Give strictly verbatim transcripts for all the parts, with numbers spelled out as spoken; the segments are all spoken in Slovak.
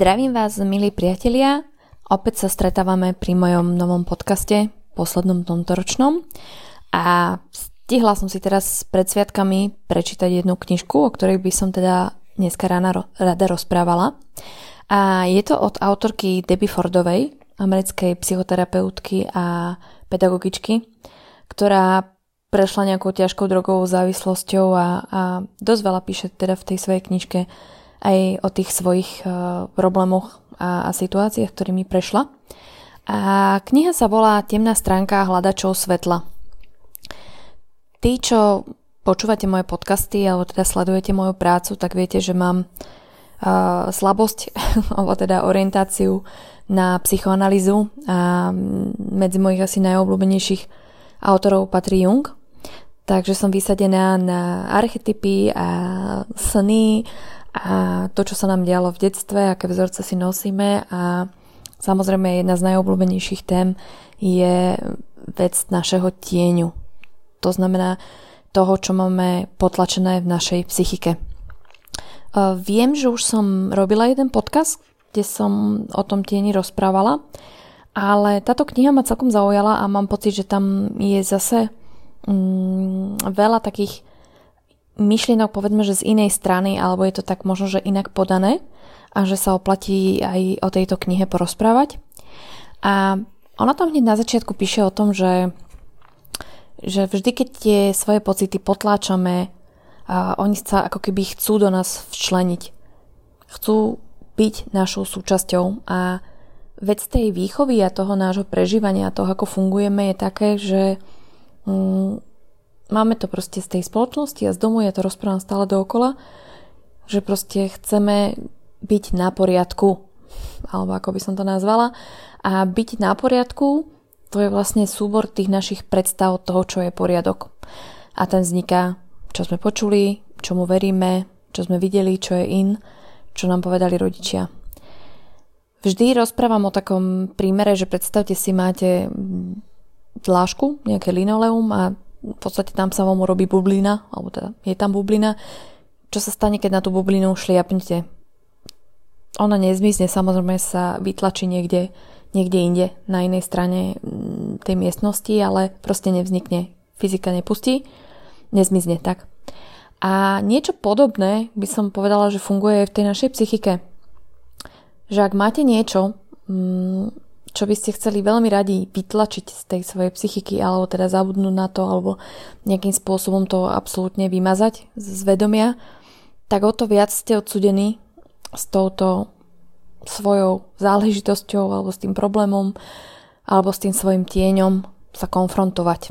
Zdravím vás, milí priatelia. Opäť sa stretávame pri mojom novom podcaste, poslednom tomto ročnom. A stihla som si teraz pred sviatkami prečítať jednu knižku, o ktorej by som teda dneska rána rada rozprávala. A je to od autorky Debbie Fordovej, americkej psychoterapeutky a pedagogičky, ktorá prešla nejakou ťažkou drogovou závislosťou a, a dosť veľa píše teda v tej svojej knižke aj o tých svojich uh, problémoch a, a situáciách, ktorými prešla. A kniha sa volá Temná stránka hľadačov svetla. Tí, čo počúvate moje podcasty alebo teda sledujete moju prácu, tak viete, že mám uh, slabosť alebo teda orientáciu na psychoanalýzu a medzi mojich asi najobľúbenejších autorov patrí Jung. Takže som vysadená na archetypy a sny a to, čo sa nám dialo v detstve, aké vzorce si nosíme, a samozrejme jedna z najobľúbenejších tém je vec našeho tieňu. To znamená toho, čo máme potlačené v našej psychike. Viem, že už som robila jeden podcast, kde som o tom tieni rozprávala, ale táto kniha ma celkom zaujala a mám pocit, že tam je zase mm, veľa takých myšlienok, povedzme, že z inej strany, alebo je to tak možno, že inak podané a že sa oplatí aj o tejto knihe porozprávať. A ona tam hneď na začiatku píše o tom, že, že vždy, keď tie svoje pocity potláčame, a oni sa ako keby chcú do nás včleniť. Chcú byť našou súčasťou a vec tej výchovy a toho nášho prežívania, toho, ako fungujeme, je také, že mm, máme to proste z tej spoločnosti a z domu, ja to rozprávam stále dookola, že proste chceme byť na poriadku, alebo ako by som to nazvala. A byť na poriadku, to je vlastne súbor tých našich predstav toho, čo je poriadok. A ten vzniká, čo sme počuli, čomu veríme, čo sme videli, čo je in, čo nám povedali rodičia. Vždy rozprávam o takom prímere, že predstavte si, máte dlážku, nejaké linoleum a v podstate tam sa vám urobí bublina, alebo teda je tam bublina. Čo sa stane, keď na tú bublinu šliapnete? Ona nezmizne, samozrejme sa vytlačí niekde, niekde inde, na inej strane tej miestnosti, ale proste nevznikne. Fyzika nepustí, nezmizne, tak. A niečo podobné by som povedala, že funguje v tej našej psychike. Že ak máte niečo, čo by ste chceli veľmi radi vytlačiť z tej svojej psychiky, alebo teda zabudnúť na to, alebo nejakým spôsobom to absolútne vymazať z vedomia, tak o to viac ste odsúdení s touto svojou záležitosťou, alebo s tým problémom, alebo s tým svojim tieňom sa konfrontovať.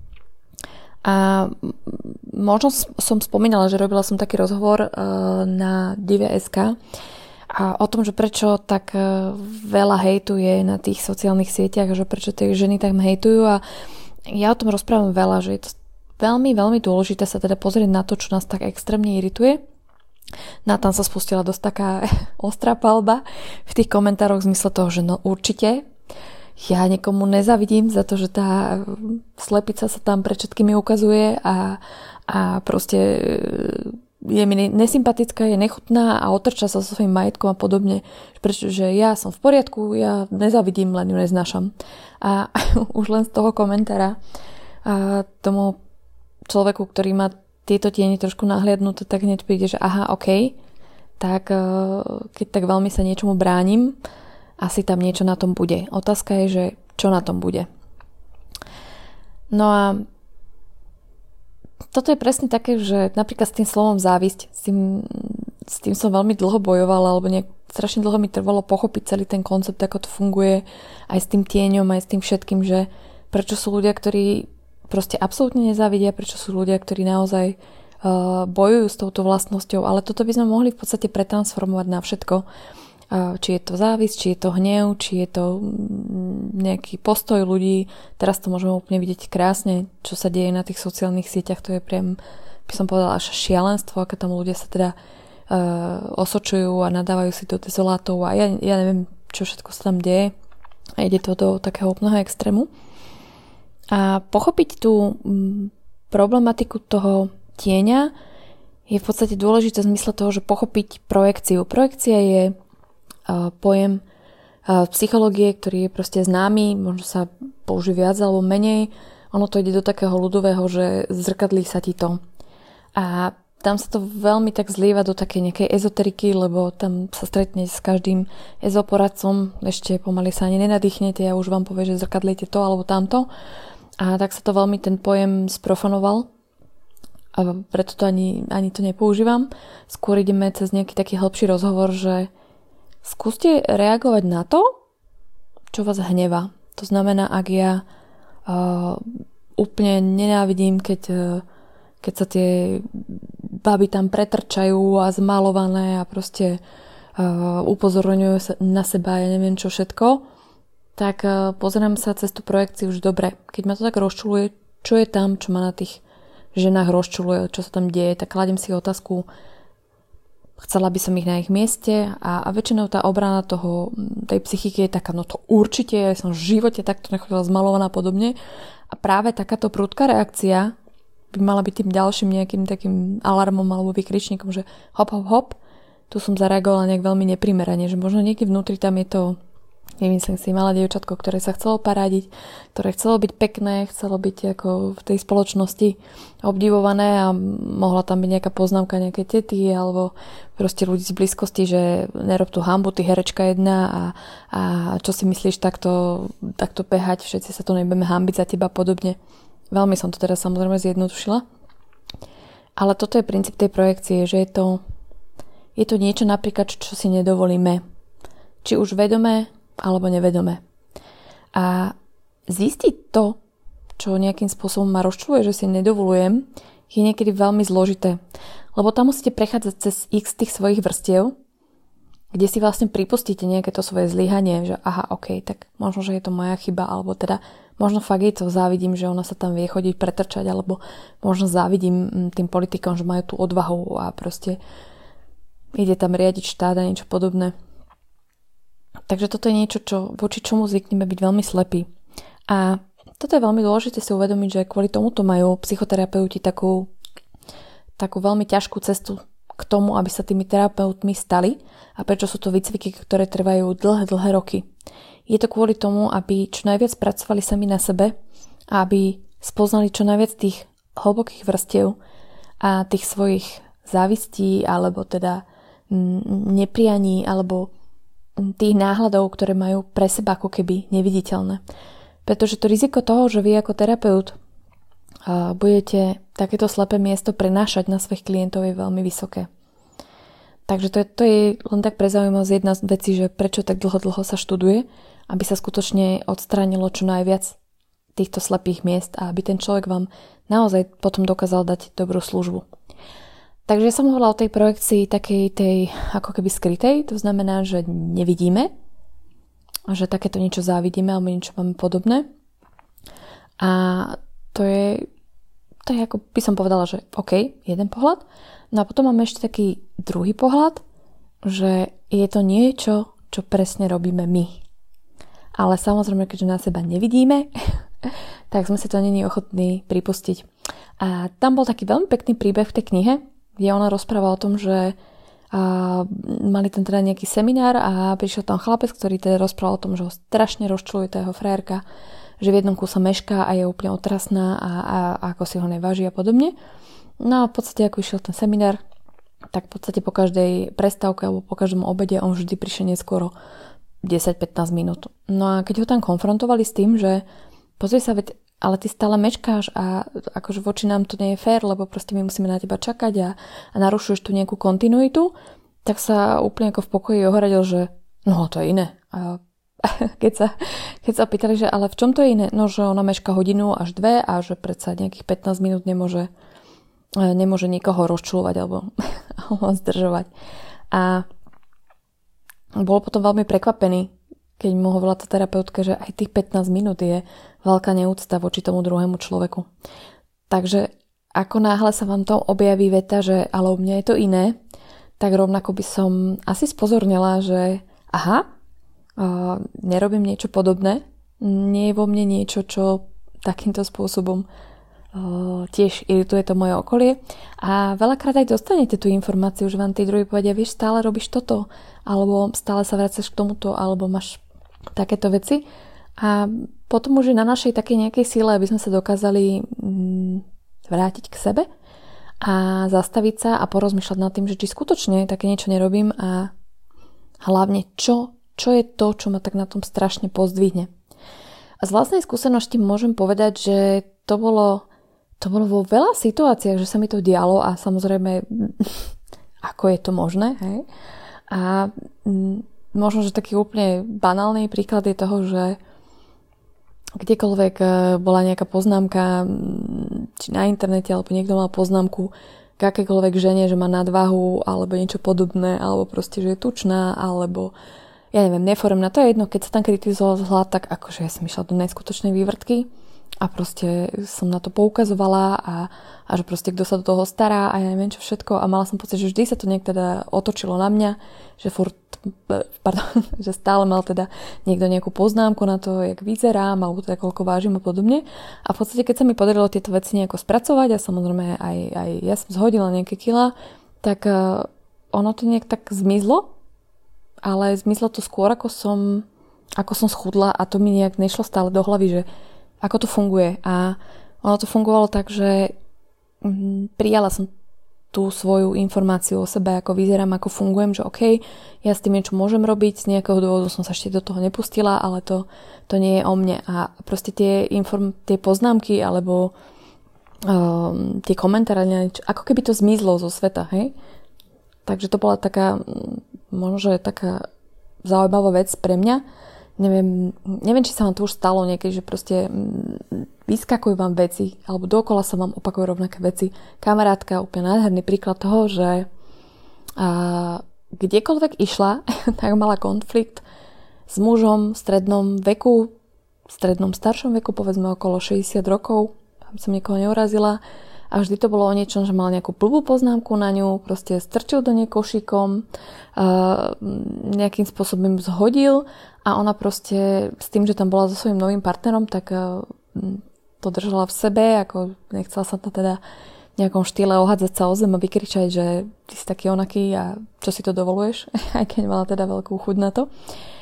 A možno som spomínala, že robila som taký rozhovor na dive bodka es ká a o tom, že prečo tak veľa hejtu je na tých sociálnych sieťach, že prečo tie ženy tak hejtujú, a ja o tom rozprávam veľa, že je to veľmi, veľmi dôležité sa teda pozrieť na to, čo nás tak extrémne irituje. No a tam sa spustila dosť taká ostrá palba v tých komentároch v zmysle toho, že no určite ja niekomu nezavidím za to, že tá slepica sa tam pred všetkými ukazuje a, a proste je mi nesympatická, je nechutná a otrča sa so svojím majetkom a podobne. Pretože ja som v poriadku, ja nezavidím, len ju neznášam. A už len z toho komentára a tomu človeku, ktorý má tieto tiene trošku nahliadnuté, tak hneď príde, že aha, ok, tak keď tak veľmi sa niečomu bránim, asi tam niečo na tom bude. Otázka je, že čo na tom bude. No a toto je presne také, že napríklad s tým slovom závisť, s tým, s tým som veľmi dlho bojovala, alebo nejak strašne dlho mi trvalo pochopiť celý ten koncept, ako to funguje, aj s tým tieňom, aj s tým všetkým, že prečo sú ľudia, ktorí proste absolútne nezávidia, prečo sú ľudia, ktorí naozaj uh, bojujú s touto vlastnosťou, ale toto by sme mohli v podstate pretransformovať na všetko. Či je to závisť, či je to hnev, či je to nejaký postoj ľudí. Teraz to môžeme úplne vidieť krásne, čo sa deje na tých sociálnych sieťach. To je priam, by som povedala, až šialenstvo, aké tam ľudia sa teda uh, osočujú a nadávajú si do dezolátov a ja, ja neviem, čo všetko sa tam deje. A ide to do takého úplného extrému. A pochopiť tú m, problematiku toho tieňa je v podstate dôležité v zmysle toho, že pochopiť projekciu. Projekcia je pojem psychológie, ktorý je proste známy, možno sa použije viac alebo menej. Ono to ide do takého ľudového, že zrkadlí sa ti to. A tam sa to veľmi tak zlieva do takej nejakej ezoteriky, lebo tam sa stretne s každým ezoporadcom, ešte pomaly sa ani nenadýchnete a už vám povie, že zrkadlíte to alebo tamto. A tak sa to veľmi ten pojem sprofanoval a preto to ani, ani to nepoužívam. Skôr ideme cez nejaký taký hĺbší rozhovor, že skúste reagovať na to, čo vás hnevá. To znamená, ak ja uh, úplne nenávidím, keď, uh, keď sa tie baby tam pretrčajú a zmalované a proste uh, upozorňujú na seba, ja neviem čo všetko, tak uh, pozerám sa cez tú projekciu už dobre. Keď ma to tak rozčuluje, čo je tam, čo ma na tých ženách rozčuluje, čo sa tam deje, tak kladiem si otázku, chcela by som ich na ich mieste a, a väčšinou tá obrana toho, tej psychiky je taká, no to určite, ja som v živote takto nechodila zmalovaná a podobne. A práve takáto prudká reakcia by mala byť tým ďalším nejakým takým alarmom alebo vykričníkom, že hop, hop, hop, tu som zareagovala nejak veľmi neprimerane, že možno niekde vnútri tam je to, nemyslím si, malé dievčatko, ktoré sa chcelo parádiť, ktoré chcelo byť pekné, chcelo byť ako v tej spoločnosti obdivované a mohla tam byť nejaká poznámka nejaké tety alebo proste ľudí z blízkosti, že nerob tú hanbu, ty herečka jedna a, a čo si myslíš takto, takto behať, všetci sa tu nebudeme hanbiť za teba podobne. Veľmi som to teraz samozrejme zjednodušila. Ale toto je princíp tej projekcie, že je to, je to niečo napríklad, čo si nedovolíme. Či už vedomé, alebo nevedomé. A zistiť to, čo nejakým spôsobom ma rozčuluje, že si nedovolujem, je niekedy veľmi zložité. Lebo tam musíte prechádzať cez x tých svojich vrstiev, kde si vlastne pripustíte nejaké to svoje zlyhanie, že aha, ok, tak možno, že je to moja chyba, alebo teda možno fakt jej to závidím, že ona sa tam vie chodiť pretrčať, alebo možno závidím tým politikom, že majú tú odvahu a proste ide tam riadiť štát a niečo podobné. Takže toto je niečo, čo, voči čomu zvykneme byť veľmi slepí. A toto je veľmi dôležité si uvedomiť, že kvôli tomuto majú psychoterapeuti takú, takú veľmi ťažkú cestu k tomu, aby sa tými terapeutmi stali a prečo sú to výcviky, ktoré trvajú dlhé, dlhé roky. Je to kvôli tomu, aby čo najviac pracovali sami na sebe a aby spoznali čo najviac tých hlbokých vrstiev a tých svojich závistí alebo teda neprianí alebo tých náhľadov, ktoré majú pre seba ako keby neviditeľné. Pretože to riziko toho, že vy ako terapeut budete takéto slepé miesto prenášať na svojich klientov je veľmi vysoké. Takže to je, to je len tak pre zaujímavosť jedna z vecí, že prečo tak dlho, dlho sa študuje, aby sa skutočne odstránilo čo najviac týchto slepých miest a aby ten človek vám naozaj potom dokázal dať dobrú službu. Takže ja som hovorila o tej projekcii takej tej ako keby skrytej, to znamená, že nevidíme, že takéto niečo závidíme alebo niečo máme podobné. A to je, to je ako by som povedala, že OK, jeden pohľad. No a potom máme ešte taký druhý pohľad, že je to niečo, čo presne robíme my. Ale samozrejme, keďže na seba nevidíme, tak sme si to není ochotní pripustiť. A tam bol taký veľmi pekný príbeh v tej knihe, kde ona rozpráva o tom, že a, mali tam teda nejaký seminár a prišiel tam chlapec, ktorý teda rozprával o tom, že ho strašne rozčuluje tá jeho frajerka, že v jednom kúse mešká a je úplne otrasná a, a, a ako si ho neváži a podobne. No a v podstate ako išiel ten seminár, tak v podstate po každej prestávke alebo po každom obede on vždy prišiel neskoro desať pätnásť minút. No a keď ho tam konfrontovali s tým, že pozri sa, veď, ale ty stále meškáš a akože voči nám to nie je fér, lebo proste my musíme na teba čakať a, a narušuješ tu nejakú kontinuitu, tak sa úplne ako v pokoji ohradil, že no to je iné. A keď sa, keď sa pýtali, že ale v čom to je iné? No, že ona meška hodinu až dve a že predsa nejakých pätnásť minút nemôže, nemôže nikoho rozčulovať alebo, alebo zdržovať. A bol potom veľmi prekvapený, keď mu hovorila tá terapeutka, že aj tých pätnásť minút je veľká neúcta voči tomu druhému človeku. Takže ako náhle sa vám to objaví veta, že ale u mňa je to iné, tak rovnako by som asi spozornila, že aha, uh, nerobím niečo podobné, nie je vo mne niečo, čo takýmto spôsobom tiež irituje to moje okolie a veľakrát aj dostanete tú informáciu, že vám tí druhí povedia, vieš, stále robíš toto, alebo stále sa vracaš k tomuto, alebo máš takéto veci a potom už je na našej takej nejakej síle, aby sme sa dokázali vrátiť k sebe a zastaviť sa a porozmýšľať nad tým, že či skutočne také niečo nerobím a hlavne čo, čo je to, čo ma tak na tom strašne pozdvihne. A z vlastnej skúsenosti môžem povedať, že to bolo To bolo vo veľa situáciách, že sa mi to dialo a samozrejme, ako je to možné, hej? A m, možno, že taký úplne banálny príklad je toho, že kdekoľvek bola nejaká poznámka, či na internete, alebo niekto mal poznámku k akékoľvek žene, že má nadvahu, alebo niečo podobné, alebo proste, že je tučná, alebo ja neviem, neforemná, to je jedno, keď sa tam kritizoval vzhľad, tak akože ja som išla do neskutočnej vývrtky. A proste som na to poukazovala a, a že proste kto sa do toho stará a ja neviem čo všetko a mala som pocit, že vždy sa to nejak teda otočilo na mňa, že furt, pardon, že stále mal teda niekto nejakú poznámku na to, jak vyzerám alebo teda koľko vážim a podobne. A v podstate, keď sa mi podarilo tieto veci nejako spracovať a samozrejme aj, aj ja som zhodila nejaké kilá, tak uh, ono to nejak tak zmizlo, ale zmizlo to skôr ako som, ako som schudla a to mi nejak nešlo stále do hlavy, že ako to funguje. A ono to fungovalo tak, že prijala som tú svoju informáciu o sebe, ako vyzerám, ako fungujem, že OK, ja s tým niečo môžem robiť, z nejakého dôvodu som sa ešte do toho nepustila, ale to, to nie je o mne. A proste tie, inform, tie poznámky alebo um, tie komentáre, ako keby to zmizlo zo sveta, hej? Takže to bola taká, možno, že taká zaujímavá vec pre mňa. Neviem, neviem, či sa vám to už stalo niekedy, že proste vyskakujú vám veci, alebo dokola sa vám opakujú rovnaké veci. Kamarátka, úplne nádherný príklad toho, že a, kdekoľvek išla, tak mala konflikt s mužom v strednom veku, v strednom staršom veku, povedzme okolo šesťdesiat rokov, aby som niekoho neurazila. A vždy to bolo o niečom, že mal nejakú blbú poznámku na ňu, proste strčil do nej košíkom, uh, nejakým spôsobom zhodil a ona proste s tým, že tam bola so svojím novým partnerom, tak uh, to držala v sebe, ako nechcela sa to teda v nejakom štýle ohádzať sa o zem a vykričať, že ty si taký onaký a čo si to dovoluješ, aj keď mala teda veľkú chuť na to.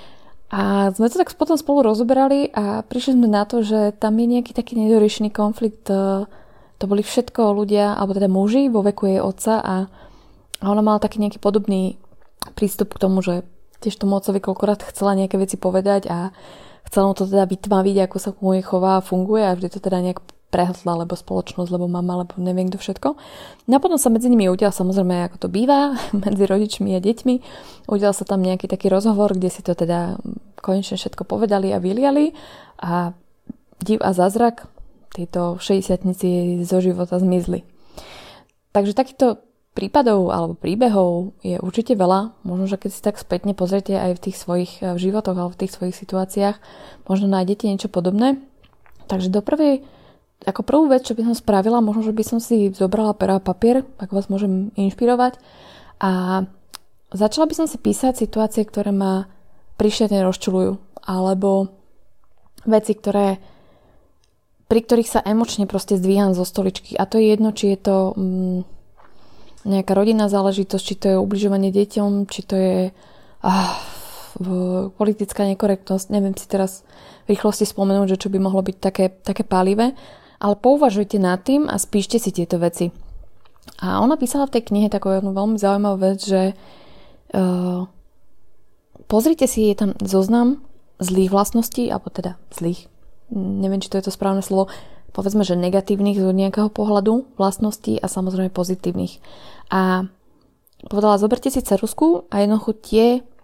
A sme to tak potom spolu rozoberali a prišli sme na to, že tam je nejaký taký nedoriešený konflikt. uh, To boli všetko ľudia, alebo teda muži vo veku jej otca a, a ona mala taký nejaký podobný prístup k tomu, že tiež tomu otcovi koľkokrát chcela nejaké veci povedať a chcela mu to teda vytmaviť, ako sa ku nej chová a funguje a vždy to teda nejak prehltla, lebo spoločnosť, lebo mama, lebo neviem kto všetko. No a potom sa medzi nimi udial, samozrejme, ako to býva, medzi rodičmi a deťmi. Udial sa tam nejaký taký rozhovor, kde si to teda konečne všetko povedali a vyliali a div a zázrak, títo šesťdesiatnici zo života zmizli. Takže takýchto prípadov alebo príbehov je určite veľa. Možno, že keď si tak spätne pozriete aj v tých svojich životoch alebo v tých svojich situáciách, možno nájdete niečo podobné. Takže do prvej, ako prvú vec, čo by som spravila, možno, že by som si zobrala pera a papier, ako vás môžem inšpirovať a začala by som si písať situácie, ktoré ma príšerne rozčuľujú alebo veci, ktoré pri ktorých sa emočne proste zdvíham zo stoličky. A to je jedno, či je to mm, nejaká rodinná záležitosť, či to je ubližovanie deťom, či to je ah, politická nekorektnosť. Neviem si teraz v rýchlosti spomenúť, že čo by mohlo byť také, také pálivé. Ale pouvažujte nad tým a spíšte si tieto veci. A ona písala v tej knihe takú jednu veľmi zaujímavú vec, že uh, pozrite si, je tam zoznam zlých vlastností, alebo teda zlých, neviem, či to je to správne slovo, povedzme, že negatívnych z nejakého pohľadu vlastností a samozrejme pozitívnych. A povedala, zoberte si ceruzku a jednoducho tie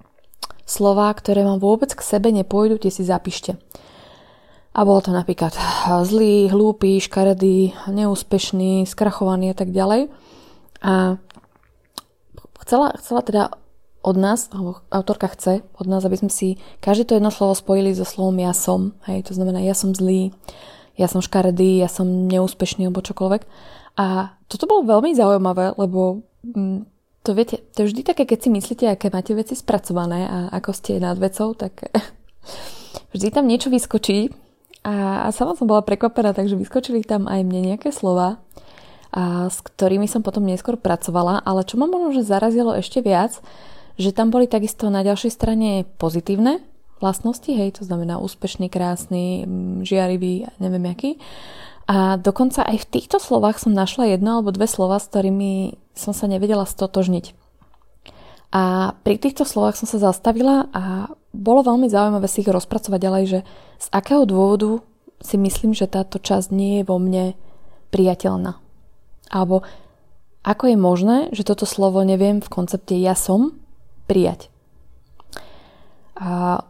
slová, ktoré vám vôbec k sebe nepôjdu, tie si zapíšte. A bolo to napríklad zlý, hlúpy, škaredý, neúspešný, skrachovaný a tak ďalej. A chcela, chcela teda od nás, alebo autorka chce od nás, aby sme si každé to jedno slovo spojili so slovom ja som. Hej, to znamená ja som zlý, ja som škaredý, ja som neúspešný alebo čokoľvek. A toto bolo veľmi zaujímavé, lebo to viete, to je vždy také, keď si myslíte, aké máte veci spracované a ako ste nad vecou, tak vždy tam niečo vyskočí A, a sama som bola prekvapená, takže vyskočili tam aj mne nejaké slova, a, s ktorými som potom neskôr pracovala, ale čo ma možno že zarazilo ešte viac, že tam boli takisto na ďalšej strane pozitívne vlastnosti, hej, to znamená úspešný, krásny, žiarivý, neviem aký. A dokonca aj v týchto slovách som našla jedno alebo dve slova, s ktorými som sa nevedela stotožniť. A pri týchto slovách som sa zastavila a bolo veľmi zaujímavé si ich rozpracovať ďalej, že z akého dôvodu si myslím, že táto časť nie je vo mne priateľná. Alebo ako je možné, že toto slovo neviem v koncepte ja som prijať. A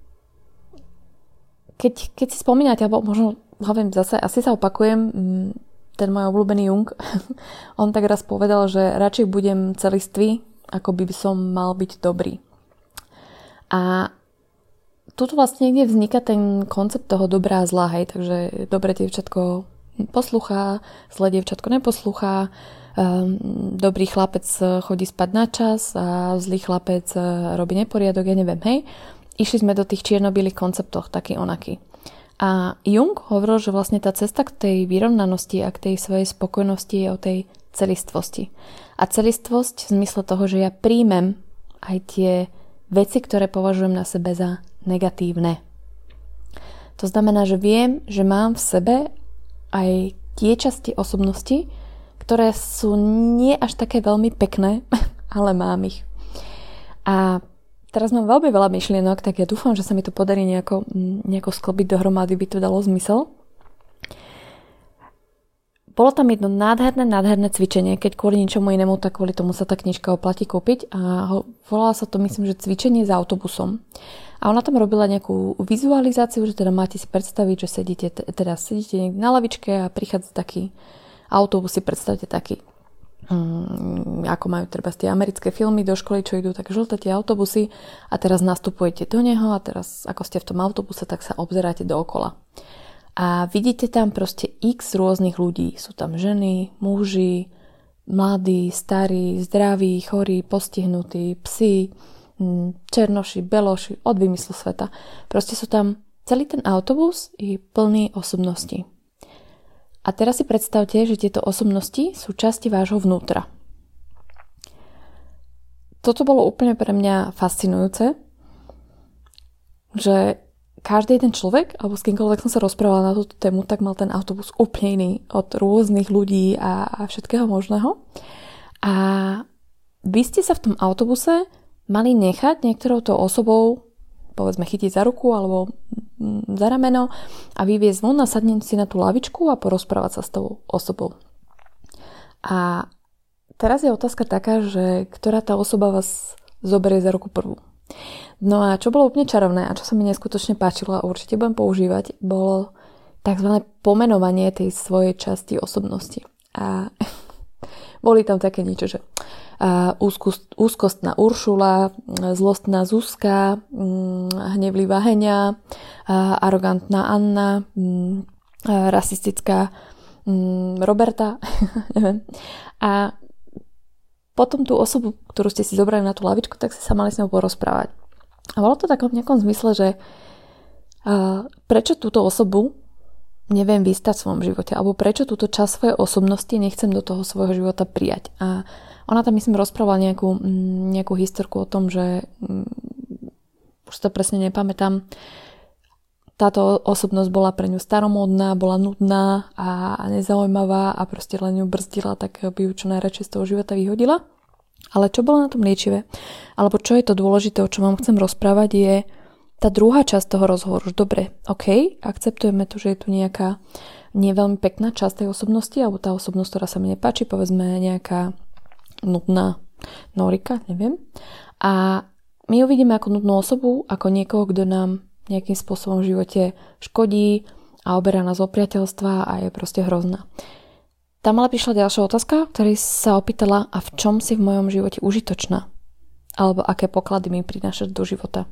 keď, keď si spomínate, alebo možno hovorím zase, asi sa opakujem, ten môj obľúbený Jung, on tak raz povedal, že radšej budem celistvý, ako by som mal byť dobrý. A tuto vlastne niekde vzniká ten koncept toho dobrá a zlá, hej, takže dobré dievčatko poslúchá, zlé dievčatko neposlúchá, um, dobrý chlapec chodí spať na čas a zlý chlapec robí neporiadok, ja neviem, hej. Išli sme do tých čierno-bielých konceptoch, taký onaký. A Jung hovoril, že vlastne tá cesta k tej vyrovnanosti a k tej svojej spokojnosti je o tej celistvosti. A celistvosť v zmysle toho, že ja príjmem aj tie veci, ktoré považujem na sebe za negatívne. To znamená, že viem, že mám v sebe aj tie časti osobnosti, ktoré sú nie až také veľmi pekné, ale mám ich. A teraz mám veľmi veľa myšlienok, tak ja dúfam, že sa mi to podarí nejako, nejako sklbiť dohromady, by to dalo zmysel. Bolo tam jedno nádherné, nádherné cvičenie, keď kvôli ničomu inému, tak kvôli tomu sa tá knižka oplatí kúpiť a volala sa to, myslím, že cvičenie s autobusom. A ona tam robila nejakú vizualizáciu, že teda máte si predstaviť, že sedíte, teda sedíte niekde na lavičke a prichádza taký autobus, si predstavte taký, um, ako majú treba tie americké filmy do školy, čo idú tak žlté tie autobusy a teraz nastupujete do neho a teraz ako ste v tom autobuse, tak sa obzeráte dookola. A vidíte tam proste x rôznych ľudí. Sú tam ženy, muži, mladí, starí, zdraví, chorí, postihnutí, psi, černoši, beloši, od vymyslu sveta. Proste sú tam, celý ten autobus je plný osobností. A teraz si predstavte, že tieto osobnosti sú časti vášho vnútra. Toto bolo úplne pre mňa fascinujúce, že každý jeden človek, alebo s kýmkoľvek som sa rozprávala na túto tému, tak mal ten autobus úplne iný od rôznych ľudí a, a všetkého možného. A vy ste sa v tom autobuse mali nechať niektorou tou osobou, povedzme, chytiť za ruku alebo za rameno a vyviezť von a sadnúť si na tú lavičku a porozprávať sa s tou osobou. A teraz je otázka taká, že ktorá tá osoba vás zoberie za ruku prvú. No a čo bolo úplne čarovné a čo sa mi neskutočne páčilo a určite budem používať, bolo tzv. Pomenovanie tej svojej časti osobnosti. A boli tam také niečo, že uh, úzkost, úzkostná Uršula, zlostná Zuzka, um, hnevlivá Heňa, uh, arogantná Anna, um, uh, rasistická um, Roberta, neviem. A potom tú osobu, ktorú ste si zobrali na tú lavičku, tak si sa mali s ňou porozprávať. A bolo to takom v nejakom zmysle, že uh, prečo túto osobu neviem vystať v svojom živote, alebo prečo túto časť svojej osobnosti nechcem do toho svojho života prijať. A ona tam, myslím, rozprávala nejakú, nejakú historku o tom, že um, už to presne nepamätám, táto osobnosť bola pre ňu staromódna, bola nudná a nezaujímavá a proste len ju brzdila, tak by ju čo najradšej z toho života vyhodila. Ale čo bolo na tom liečivé? Alebo čo je to dôležité, o čom vám chcem rozprávať, je tá druhá časť toho rozhovoru. Dobre, ok, akceptujeme to, že je tu nejaká nie veľmi pekná časť tej osobnosti, alebo tá osobnosť, ktorá sa mi nepáči, povedzme nejaká nudná Norika, neviem. A my ju vidíme ako nudnú osobu, ako niekoho, kto nám nejakým spôsobom v živote škodí a oberá nás o priateľstva a je proste hrozná. Tam ale prišla ďalšia otázka, ktorý sa opýtala, a v čom si v mojom živote užitočná? Alebo aké poklady mi prinášať do života?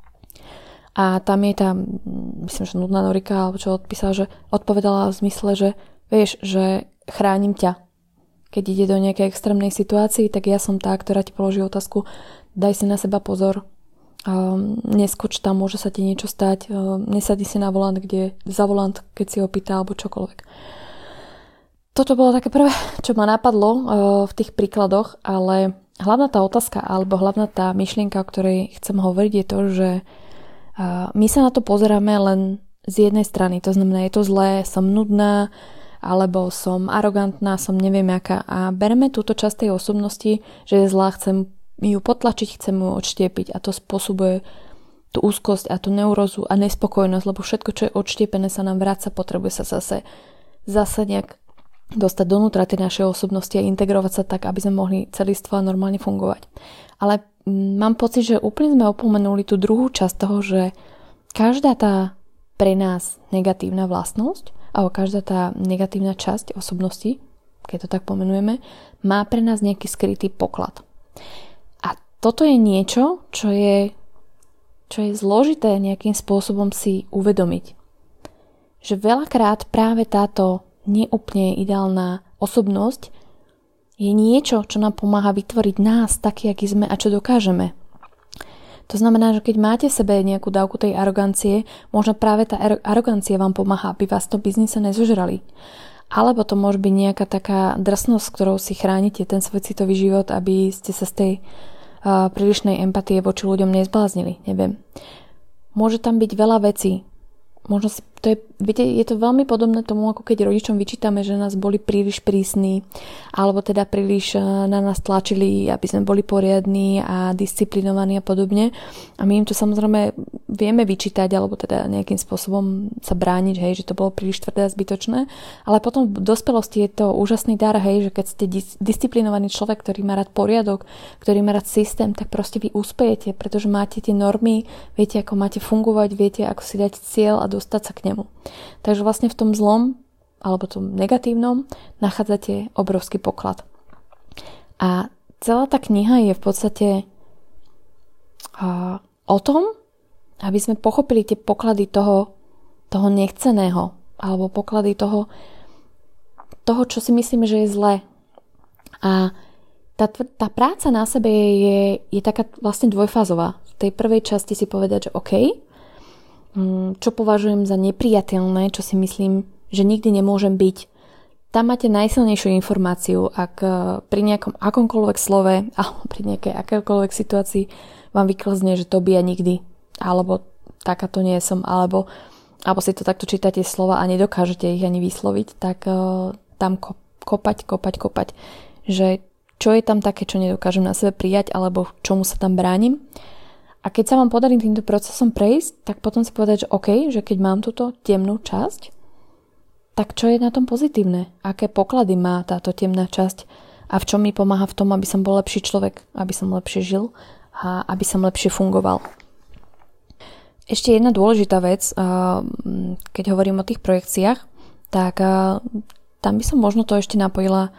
A tam je tam, myslím, že nudná Norika, alebo čo odpísala, že odpovedala v zmysle, že vieš, že chránim ťa. Keď ide do nejakej extrémnej situácii, tak ja som tá, ktorá ti položí otázku, daj si na seba pozor, um, neskoč tam, môže sa ti niečo stať, um, nesadni si na volant, kde, za volant, keď si ho pýta, alebo čokoľvek. Toto bolo také prvé, čo ma napadlo uh, v tých príkladoch, ale hlavná tá otázka, alebo hlavná tá myšlienka, o ktorej chcem hovoriť, je to, že uh, my sa na to pozeráme len z jednej strany. To znamená, je to zlé, som nudná, alebo som arogantná, som neviem aká. A bereme túto časť tej osobnosti, že je zlá, chcem ju potlačiť, chcem ju odštiepiť. A to spôsobuje tú úzkosť a tú neurózu a nespokojnosť, lebo všetko, čo je odštiepené, sa nám vráca, potrebuje sa zase, zase nejak dostať donútra tej našej osobnosti a integrovať sa tak, aby sme mohli celistvo a normálne fungovať. Ale mám pocit, že úplne sme opomenuli tú druhú časť toho, že každá tá pre nás negatívna vlastnosť alebo každá tá negatívna časť osobnosti, keď to tak pomenujeme, má pre nás nejaký skrytý poklad. A toto je niečo, čo je, čo je zložité nejakým spôsobom si uvedomiť. Že veľakrát práve táto neúplne ideálna osobnosť je niečo, čo nám pomáha vytvoriť nás taký, aký sme a čo dokážeme. To znamená, že keď máte v sebe nejakú dávku tej arogancie, možno práve tá arogancia vám pomáha, aby vás to biznise nezožrali. Alebo to môže byť nejaká taká drsnosť, ktorou si chránite ten svoj citový život, aby ste sa z tej uh, prílišnej empatie voči ľuďom nezbláznili. Neviem. Môže tam byť veľa vecí. Možno si, to je, viete, je to veľmi podobné tomu, ako keď rodičom vyčítame, že nás boli príliš prísni, alebo teda príliš na nás tlačili, aby sme boli poriadni a disciplinovaní a podobne. A my im to samozrejme vieme vyčítať, alebo teda nejakým spôsobom sa brániť, hej, že to bolo príliš tvrdé a zbytočné. Ale potom v dospelosti je to úžasný dar, hej, že keď ste dis- disciplinovaný človek, ktorý má rád poriadok, ktorý má rád systém, tak proste vy uspejete, pretože máte tie normy, viete, ako máte fungovať, viete, ako si dať cieľ a dostať sa k nemu. Takže vlastne v tom zlom alebo tom negatívnom nachádzate obrovský poklad. A celá tá kniha je v podstate uh, o tom, aby sme pochopili tie poklady toho, toho nechceného alebo poklady toho, toho, čo si myslíme, že je zlé. A tá, tá práca na sebe je, je taká vlastne dvojfázová. V tej prvej časti si povedať, že OK, čo považujem za nepriateľné, čo si myslím, že nikdy nemôžem byť. Tam máte najsilnejšiu informáciu, ak pri nejakom akomkoľvek slove alebo pri nejakej akékoľvek situácii vám vyklzne, že to by ja nikdy, alebo takáto nie som, alebo, alebo si to takto čítate slova a nedokážete ich ani vysloviť, tak uh, tam kopať, kopať, kopať, že čo je tam také, čo nedokážem na sebe prijať, alebo čomu sa tam bránim. A keď sa vám podarí týmto procesom prejsť, tak potom si povedať, že OK, že keď mám túto temnú časť, tak čo je na tom pozitívne? Aké poklady má táto temná časť? A v čom mi pomáha v tom, aby som bol lepší človek, aby som lepšie žil a aby som lepšie fungoval? Ešte jedna dôležitá vec, keď hovorím o tých projekciách, tak tam by som možno to ešte napojila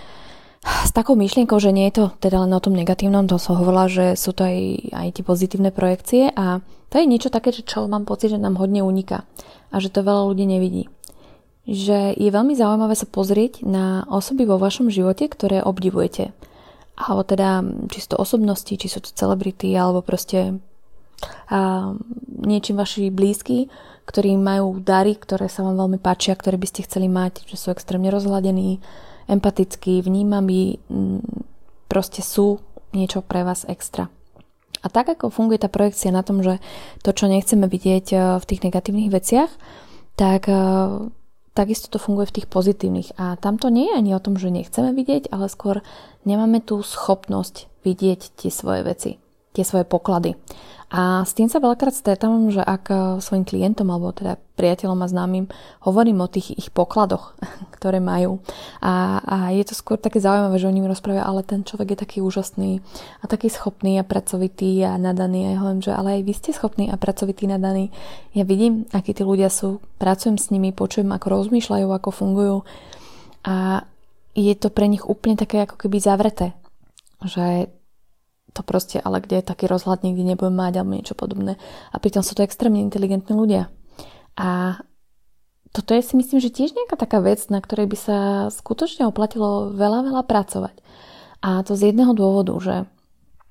s takou myšlienkou, že nie je to teda len o tom negatívnom, to som hovorila, že sú to aj, aj tie pozitívne projekcie a to je niečo také, že čo mám pocit, že nám hodne uniká a že to veľa ľudí nevidí. Že je veľmi zaujímavé sa pozrieť na osoby vo vašom živote, ktoré obdivujete. Alebo teda, či sú to osobnosti, či sú to celebrity, alebo proste a, niečím vaši blízky, ktorí majú dary, ktoré sa vám veľmi páčia, ktoré by ste chceli mať, že sú extrémne rozhľadení, empatickí, vnímaví, proste sú niečo pre vás extra. A tak ako funguje tá projekcia na tom, že to, čo nechceme vidieť v tých negatívnych veciach, tak takisto to funguje v tých pozitívnych. A tam to nie je ani o tom, že nechceme vidieť, ale skôr nemáme tú schopnosť vidieť tie svoje veci, tie svoje poklady. A s tým sa veľakrát stretávam, že ak svojim klientom alebo teda priateľom a známym hovorím o tých ich pokladoch, ktoré majú. A, a je to skôr také zaujímavé, že oni mi rozprávajú, ale ten človek je taký úžasný a taký schopný a pracovitý a nadaný. A ja hovorím, že ale aj vy ste schopní a pracovitý, nadaný. Ja vidím, akí tí ľudia sú, pracujem s nimi, počujem, ako rozmýšľajú, ako fungujú. A je to pre nich úplne také ako keby zavreté. Že to proste, ale kde je taký rozhľad, nikdy nebudem mať alebo niečo podobné. A pritom sú to extrémne inteligentní ľudia. A toto je si myslím, že tiež nejaká taká vec, na ktorej by sa skutočne oplatilo veľa, veľa pracovať. A to z jedného dôvodu, že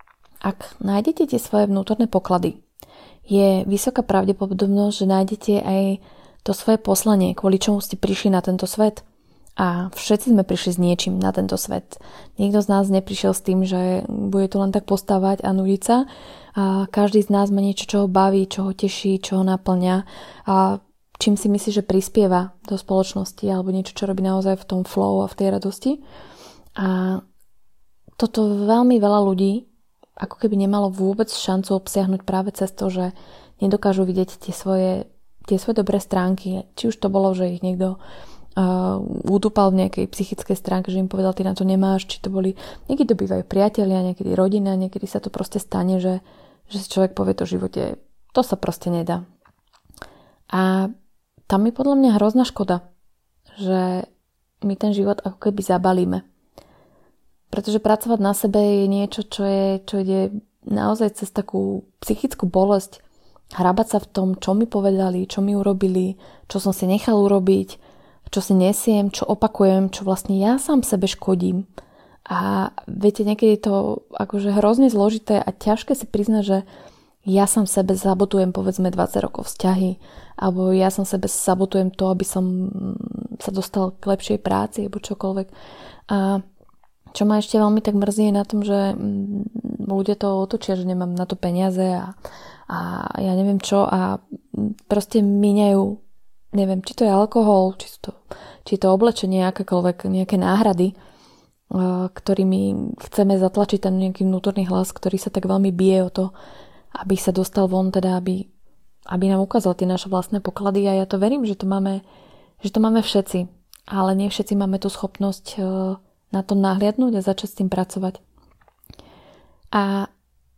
ak nájdete tie svoje vnútorné poklady, je vysoká pravdepodobnosť, že nájdete aj to svoje poslanie, kvôli čomu ste prišli na tento svet. A všetci sme prišli s niečím na tento svet. Nikto z nás neprišiel s tým, že bude tu len tak postávať a nudiť sa. A každý z nás má niečo, čo ho baví, čo ho teší, čo ho naplňa. A čím si myslí, že prispieva do spoločnosti alebo niečo, čo robí naozaj v tom flow a v tej radosti. A toto veľmi veľa ľudí ako keby nemalo vôbec šancu obsiahnuť práve cez to, že nedokážu vidieť tie svoje, tie svoje dobré stránky. Či už to bolo, že ich niekto uh, udúpal v nejakej psychickej stránke, že im povedal, ty na to nemáš, či to boli, niekedy to bývajú priatelia, niekedy rodina, niekedy sa to proste stane, že, že si človek povie to v živote, to sa proste nedá. A tam je podľa mňa hrozná škoda, že my ten život ako keby zabalíme. Pretože pracovať na sebe je niečo, čo, je, čo ide naozaj cez takú psychickú bolesť. Hrabať sa v tom, čo mi povedali, čo mi urobili, čo som si nechal urobiť, čo si nesiem, čo opakujem, čo vlastne ja sám sebe škodím. A viete, niekedy je to akože hrozne zložité a ťažké si priznať, že ja sám sebe sabotujem povedzme dvadsať rokov vzťahy, alebo ja sám sebe sabotujem to, aby som sa dostal k lepšej práci, alebo čokoľvek. A čo ma ešte veľmi tak mrzí je na tom, že ľudia to otočia, že nemám na to peniaze a, a ja neviem čo a proste míňajú, neviem, či to je alkohol, či to, či to oblečenie, akékoľvek, nejaké náhrady, ktorými chceme zatlačiť ten nejaký vnútorný hlas, ktorý sa tak veľmi bije o to, aby sa dostal von, teda aby, aby nám ukázal tie naše vlastné poklady a ja to verím, že to máme, že to máme všetci, ale nie všetci máme tú schopnosť na to nahliadnúť a začať s tým pracovať. A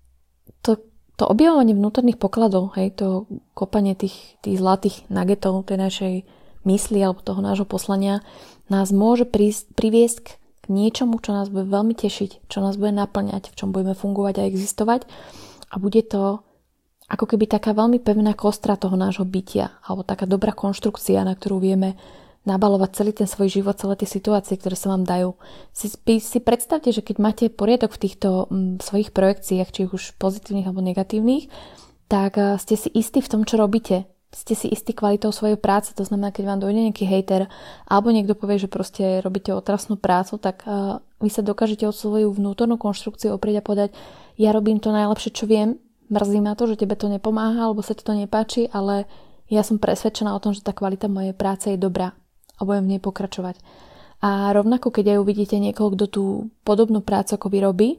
to, to objavovanie vnútorných pokladov, hej, to kopanie tých, tých zlatých nuggetov tej našej mysli alebo toho nášho poslania nás môže prísť, priviesť k niečomu, čo nás bude veľmi tešiť, čo nás bude naplňať, v čom budeme fungovať a existovať a bude to ako keby taká veľmi pevná kostra toho nášho bytia alebo taká dobrá konštrukcia, na ktorú vieme nabalovať celý ten svoj život, celé tie situácie, ktoré sa vám dajú. Si, si predstavte, že keď máte poriadok v týchto m, svojich projekciách, či už pozitívnych alebo negatívnych, tak uh, ste si istí v tom, čo robíte. Ste si istí kvalitou svojej práce, to znamená, keď vám dojde nejaký hejter alebo niekto povie, že proste robíte otrasnú prácu, tak uh, vy sa dokážete o svoju vnútornú konštrukciu oprieť a povedať, ja robím to najlepšie, čo viem, mrzí ma to, že tebe to nepomáha alebo sa ti to nepáči, ale ja som presvedčená o tom, že tá kvalita mojej práce je dobrá a budem v nej pokračovať. A rovnako, keď aj uvidíte niekoho, kto tú podobnú prácu ako vy robí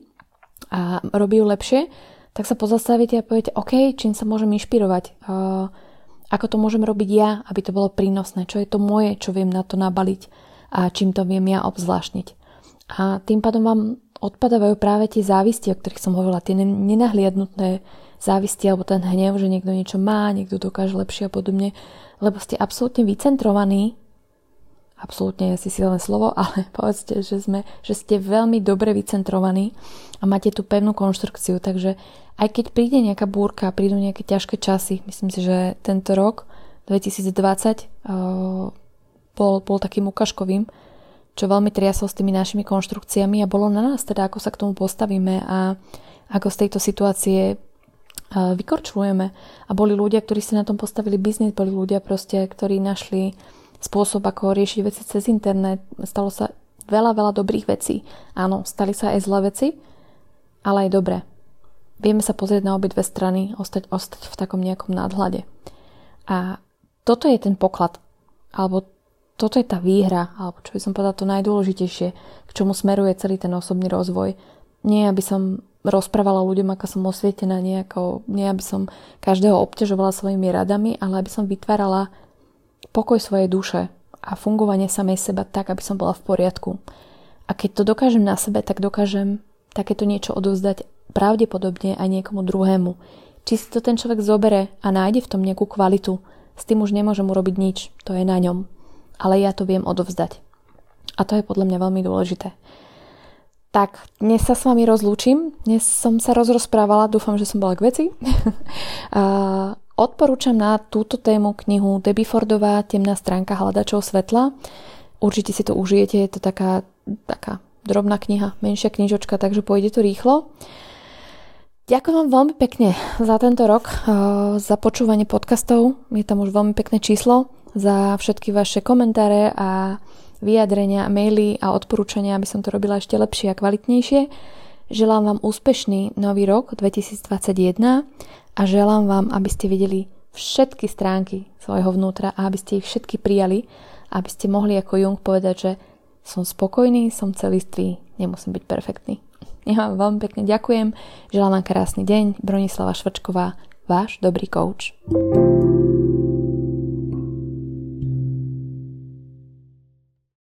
a robí ju lepšie, tak sa pozastavíte a poviete, OK, čím sa môžem inšpirovať, uh, ako to môžem robiť ja, aby to bolo prínosné, čo je to moje, čo viem na to nabaliť a čím to viem ja obzvláštniť. A tým pádom vám odpadávajú práve tie závisti, o ktorých som hovorila, tie nenahliadnutné závisti alebo ten hnev, že niekto niečo má, niekto dokáže lepšie a podobne, lebo ste absolútne vycentrovaní. Absolútne je si silné slovo, ale povedzte, že, sme, že ste veľmi dobre vycentrovaní a máte tú pevnú konštrukciu, takže aj keď príde nejaká búrka, prídu nejaké ťažké časy, myslím si, že tento rok dvetisícdvadsať uh, bol, bol takým ukážkovým, čo veľmi triasol s tými našimi konštrukciami a bolo na nás teda, ako sa k tomu postavíme a ako z tejto situácie uh, vykorčulujeme. A boli ľudia, ktorí si na tom postavili biznis, boli ľudia proste, ktorí našli spôsob, ako riešiť veci cez internet. Stalo sa veľa, veľa dobrých vecí. Áno, stali sa aj zlé veci, ale aj dobré. Vieme sa pozrieť na obidve strany, ostať, ostať v takom nejakom nadhľade. A toto je ten poklad, alebo toto je tá výhra, alebo čo by som povedala to najdôležitejšie, k čomu smeruje celý ten osobný rozvoj. Nie, aby som rozprávala ľuďom, ako som osvietená, nejako, nie, aby som každého obťažovala svojimi radami, ale aby som vytvárala pokoj svojej duše a fungovanie samej seba tak, aby som bola v poriadku. A keď to dokážem na sebe, tak dokážem takéto niečo odovzdať pravdepodobne aj niekomu druhému. Či si to ten človek zobere a nájde v tom nejakú kvalitu, s tým už nemôžem urobiť nič, to je na ňom. Ale ja to viem odovzdať. A to je podľa mňa veľmi dôležité. Tak, dnes sa s vami rozlúčim. Dnes som sa rozrozprávala, dúfam, že som bola k veci. a Odporúčam na túto tému knihu Debbie Fordová Temná stránka hľadačov svetla. Určite si to užijete, je to taká, taká drobná kniha, menšia knižočka, takže pôjde to rýchlo. Ďakujem vám veľmi pekne za tento rok, za počúvanie podcastov. Je tam už veľmi pekné číslo, za všetky vaše komentáre a vyjadrenia, maily a odporúčania, aby som to robila ešte lepšie a kvalitnejšie. Želám vám úspešný nový rok dvetisícdvadsaťjeden a želám vám, aby ste videli všetky stránky svojho vnútra a aby ste ich všetky prijali, aby ste mohli ako Jung povedať, že som spokojný, som celistvý, nemusím byť perfektný. Ja vám veľmi pekne ďakujem, želám vám krásny deň. Bronislava Švrčková, váš dobrý coach.